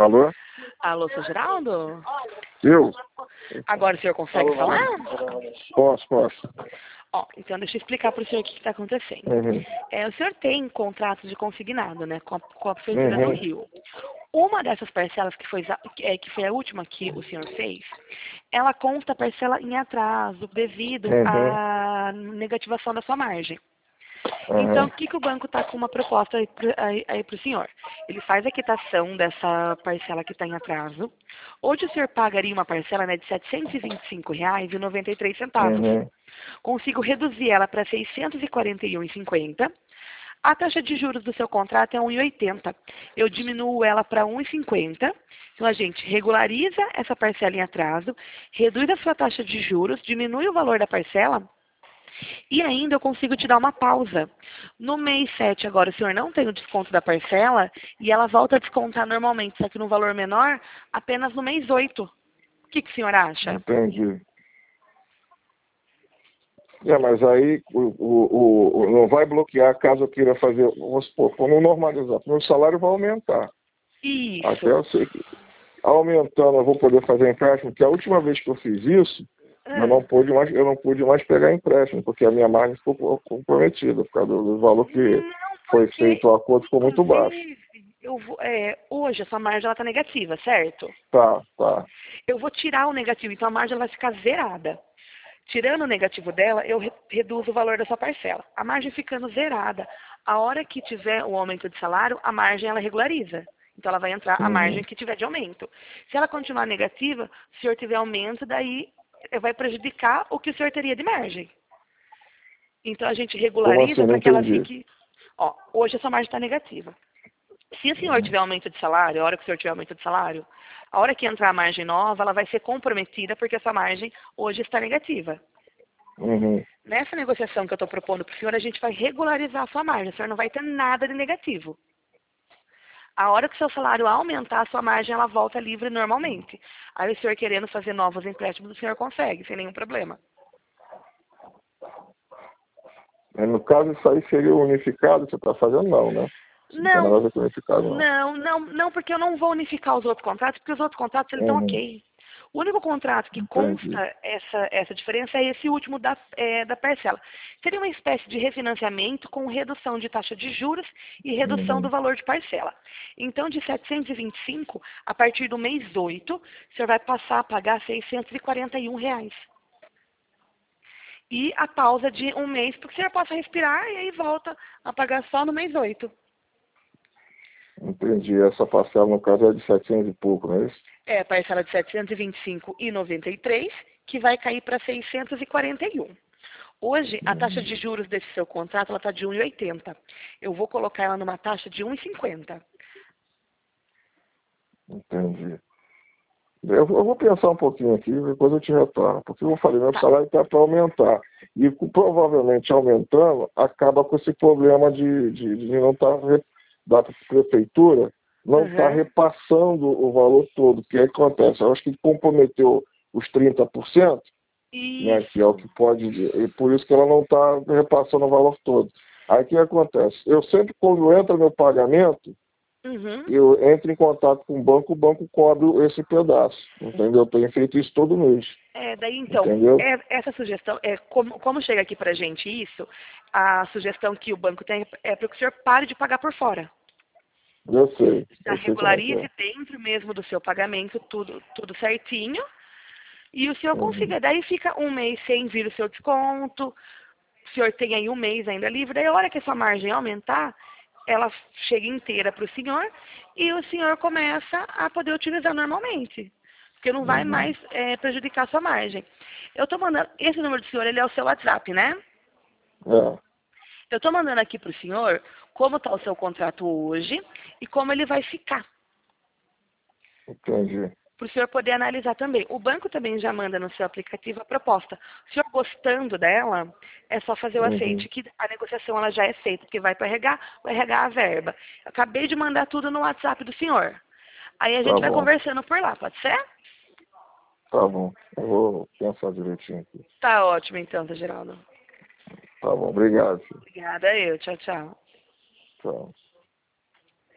Alô? Alô, seu Geraldo? Eu? Agora o senhor consegue falar? Posso. Ó, então deixa eu explicar para o senhor o que está acontecendo. Uhum. O senhor tem contrato de consignado, né, com a Prefeitura do Uhum. Rio. Uma dessas parcelas que foi a última que o senhor fez, ela consta parcela em atraso devido Uhum. à negativação da sua margem. Então, Uhum. o que o banco está com uma proposta aí para o senhor? Ele faz a quitação dessa parcela que está em atraso. Hoje o senhor pagaria uma parcela, né, de R$ 725,93. Uhum. Consigo reduzir ela para R$ 641,50. A taxa de juros do seu contrato é 1,80. Eu diminuo ela para 1,50. Então, a gente regulariza essa parcela em atraso, reduz a sua taxa de juros, diminui o valor da parcela e ainda eu consigo te dar uma pausa. No mês 7 agora, o senhor não tem o desconto da parcela e ela volta a descontar normalmente, só que no valor menor, apenas no mês 8. O que o senhor acha? Entendi. Mas aí não vai bloquear caso eu queira fazer, vamos supor, quando normalizar, meu salário vai aumentar. Até Isso. eu sei que aumentando eu vou poder fazer empréstimo, porque a última vez que eu fiz isso, eu Ah, não pude mais pegar empréstimo, porque a minha margem ficou comprometida, por causa do valor que não, foi porque, feito o acordo ficou muito baixo. inclusive, hoje a sua margem está negativa, certo? Tá. Eu vou tirar o negativo, então a margem ela vai ficar zerada. Tirando o negativo dela, eu reduzo o valor da sua parcela. A margem ficando zerada, a hora que tiver o aumento de salário, a margem ela regulariza. Então ela vai entrar a Uhum. margem que tiver de aumento. Se ela continuar negativa, se o senhor tiver aumento, daí vai prejudicar o que o senhor teria de margem. Então a gente Como assim? regulariza Não para que ela entendi. fique. Ó, hoje essa margem está negativa. Se o senhor Uhum. tiver aumento de salário, a hora que o senhor tiver aumento de salário, a hora que entrar a margem nova, ela vai ser comprometida porque essa margem hoje está negativa. Uhum. Nessa negociação que eu estou propondo para o senhor, a gente vai regularizar a sua margem. O senhor não vai ter nada de negativo. A hora que o seu salário aumentar, a sua margem ela volta livre normalmente. Aí o senhor querendo fazer novos empréstimos, o senhor consegue, sem nenhum problema. No caso, isso aí seria unificado que você está fazendo, não, né? Isso não tem nada a Não, ver com unificado, não. não, porque eu não vou unificar os outros contratos, porque os outros contratos eles estão Uhum. ok. O único contrato que Entendi. consta essa diferença é esse último da parcela. Seria uma espécie de refinanciamento com redução de taxa de juros e redução do Uhum. valor de parcela. Então, de 725, a partir do mês 8, o senhor vai passar a pagar R$ 641. E a pausa de um mês, para que o senhor possa respirar e aí volta a pagar só no mês 8. Entendi. Essa parcela, no caso, é de 700 e pouco, não é isso? É a parcela de 725,93, que vai cair para 641. Hoje, a taxa de juros desse seu contrato está de 1,80. Eu vou colocar ela numa taxa de 1,50. Entendi. Eu vou pensar um pouquinho aqui, depois eu te retorno. Porque eu falei, meu Tá. salário está para aumentar. E provavelmente aumentando, acaba com esse problema de não estar da prefeitura não estar Uhum. repassando o valor todo. O que acontece? Eu acho que comprometeu os 30%, né, que é o Isso. que pode, e por isso que ela não está repassando o valor todo. Aí o que acontece? Eu sempre, quando entra meu pagamento, Uhum. eu entro em contato com o banco cobre esse pedaço, entendeu? Eu tenho feito isso todo mês, Daí então, entendeu? essa sugestão, como chega aqui pra gente isso, a sugestão que o banco tem é para que o senhor pare de pagar por fora. Já Eu sei como é que regularize é. dentro mesmo do seu pagamento, tudo certinho, e o senhor Uhum. consiga. Daí fica um mês sem vir o seu desconto, o senhor tem aí um mês ainda livre, daí a hora que a sua margem aumentar, ela chega inteira para o senhor e o senhor começa a poder utilizar normalmente. Porque não vai Uhum. mais prejudicar a sua margem. Eu estou mandando, esse número do senhor, ele é o seu WhatsApp, né? É, Eu estou mandando aqui para o senhor como está o seu contrato hoje e como ele vai ficar, entendi. para o senhor poder analisar também. O banco também já manda no seu aplicativo a proposta. O senhor gostando dela, é só fazer o Uhum. aceite, que a negociação ela já é feita, porque vai para o RH a verba. Eu acabei de mandar tudo no WhatsApp do senhor. Aí a Tá gente vai bom, conversando por lá, pode ser? tá bom. Eu vou pensar direitinho aqui. Tá ótimo então, tá, Geraldo. Tá bom, obrigado, filho. Obrigada eu. Tchau, tchau. Tchau.